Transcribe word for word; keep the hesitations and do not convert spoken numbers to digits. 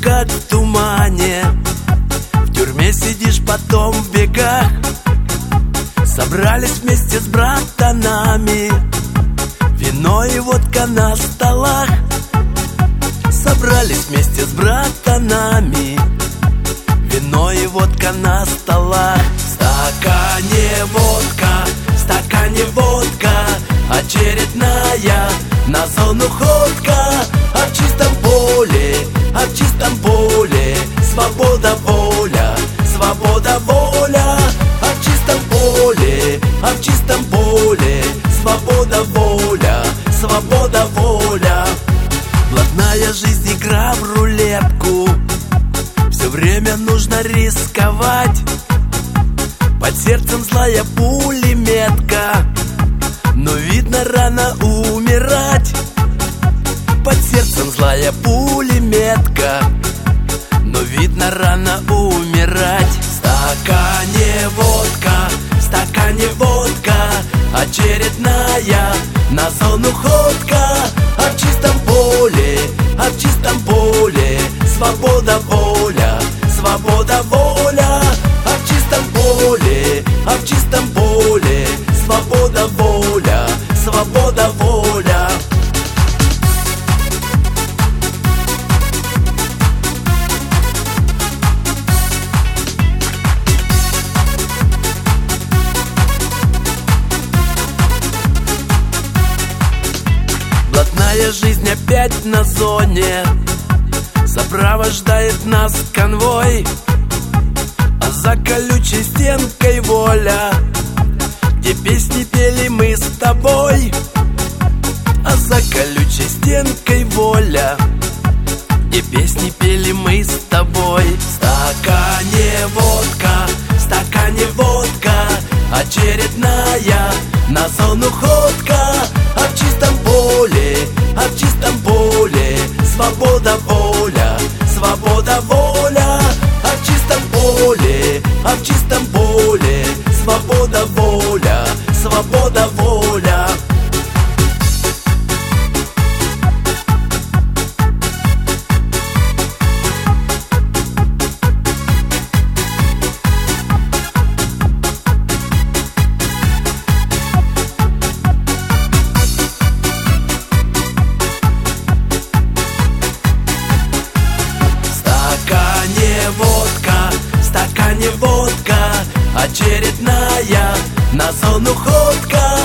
как в тумане. В тюрьме сидишь, потом в бегах. Собрались вместе с братанами, вино и водка на столах. Собрались вместе с братанами, вино и водка на столах. В стакане водка, в стакане водка, очередная на зону ходка. А в чистом поле, а в чистом поле свобода, воля, свобода, воля. А в чистом поле, а в чистом поле свобода, воля, свобода, воля. Блатная жизнь, игра в рулетку, все время нужно рисковать. Под сердцем злая пулеметка, но видно рано умирать. Под сердцем злая пулеметка, но видно рано умирать. В стакане водка, в стакане водка, очередная на зону ходка. А в чистом поле, а в чистом поле свобода, воля, свобода, воля. А в чистом поле, а в чистом поле свобода, воля, свобода, воля. Блатная жизнь опять на зоне, сопровождает нас конвой. А за колючей стенкой воля, где песни пели мы с тобой. А за колючей стенкой воля, где песни пели мы с тобой. В стакане водка, в стакане водка, очередная на зону ходка. А в чистом поле, а в чистом поле свобода, воля, свобода, воля. А в чистом поле, а в чистом поле свобода, воля, свобода, воля. Водка, очередная на зону ходка.